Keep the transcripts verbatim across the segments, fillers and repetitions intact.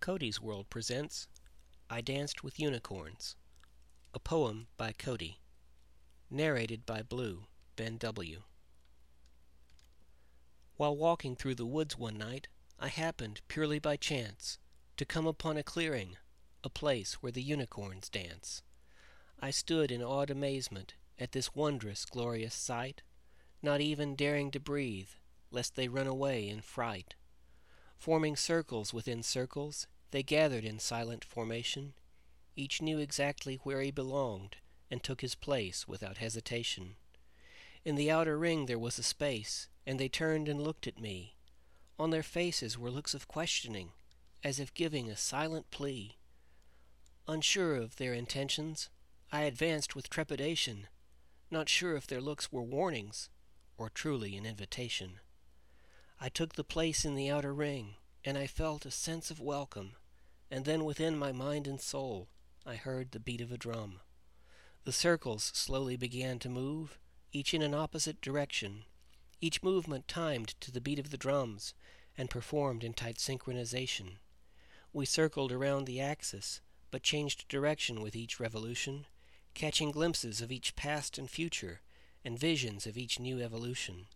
Cody's World presents I Danced with Unicorns, a poem by Cody, narrated by Blue, Ben W. While walking through the woods one night, I happened, purely by chance, to come upon a clearing, a place where the unicorns dance. I stood in awed amazement at this wondrous, glorious sight, not even daring to breathe, lest they run away in fright. Forming circles within circles, they gathered in silent formation. Each knew exactly where he belonged, and took his place without hesitation. In the outer ring there was a space, and they turned and looked at me. On their faces were looks of questioning, as if giving a silent plea. Unsure of their intentions, I advanced with trepidation, not sure if their looks were warnings, or truly an invitation. I took the place in the outer ring, and I felt a sense of welcome, and then within my mind and soul I heard the beat of a drum. The circles slowly began to move, each in an opposite direction, each movement timed to the beat of the drums, and performed in tight synchronization. We circled around the axis, but changed direction with each revolution, catching glimpses of each past and future, and visions of each new evolution.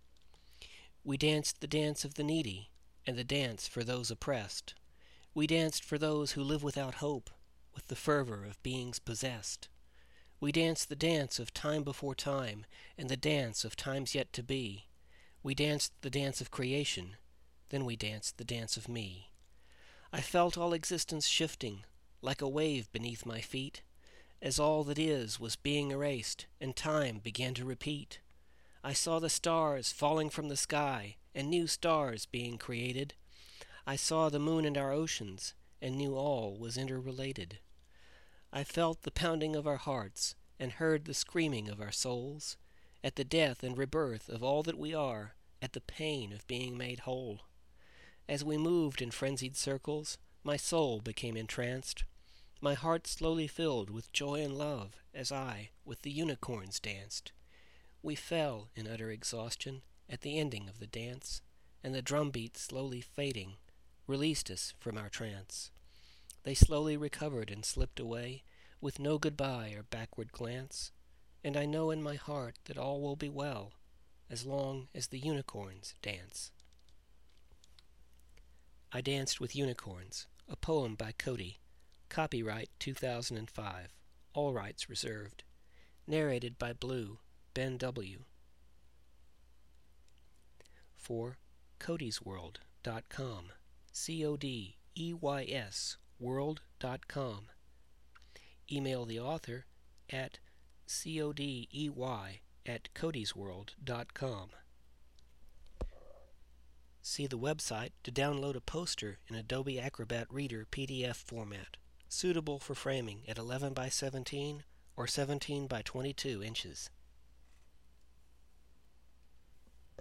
We danced the dance of the needy, and the dance for those oppressed. We danced for those who live without hope, with the fervor of beings possessed. We danced the dance of time before time, and the dance of times yet to be. We danced the dance of creation, then we danced the dance of me. I felt all existence shifting, like a wave beneath my feet, as all that is was being erased, and time began to repeat. I saw the stars falling from the sky, and new stars being created. I saw the moon and our oceans, and knew all was interrelated. I felt the pounding of our hearts, and heard the screaming of our souls, at the death and rebirth of all that we are, at the pain of being made whole. As we moved in frenzied circles, my soul became entranced. My heart slowly filled with joy and love, as I with the unicorns danced. We fell in utter exhaustion at the ending of the dance, and the drumbeat slowly fading released us from our trance. They slowly recovered and slipped away, with no goodbye or backward glance, and I know in my heart that all will be well, as long as the unicorns dance. I Danced with Unicorns, a poem by Cody, copyright two thousand five, all rights reserved, narrated by Blue, Ben W. For Cody's World dot com, C O D E Y S world dot com. Email the author at codey at codys world dot com. See the website to download a poster in Adobe Acrobat Reader P D F format, suitable for framing at eleven by seventeen or seventeen by twenty-two inches.